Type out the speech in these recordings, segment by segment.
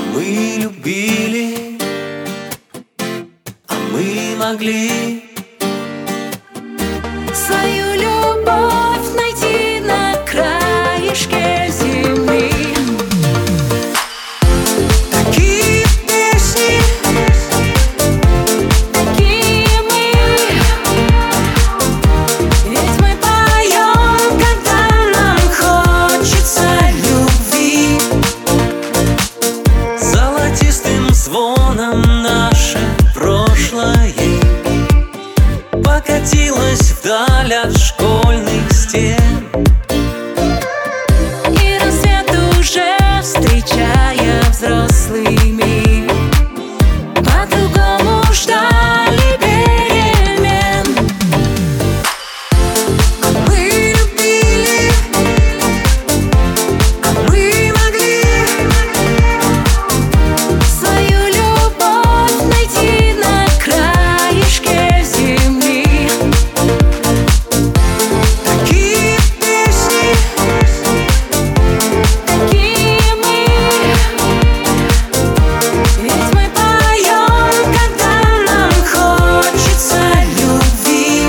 Мы любили, а мы могли свою любовь найти на краешке земли. такие песни, Такие мы, ведь мы поем, когда нам хочется любви. золотистым звоном наше прошлое покатилось вдаль от школьных стен. И рассвет уже встречая взрослый мир, по-другому ждали перемен. Мы любили, а мы могли Свою любовь найти на краешке земли. такие песни, Такие мы, ведь мы поем, когда нам хочется любви.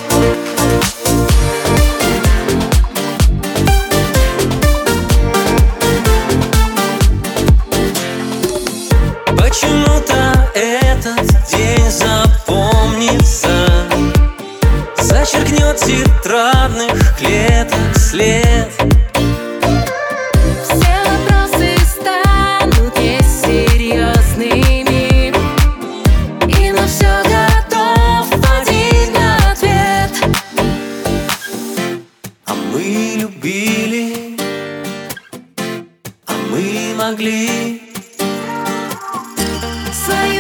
почему-то этот день запомнится, зачеркнет тетрадных клеток след. Все вопросы станут несерьезными, и на все готов один ответ. А мы любили, а мы могли Свою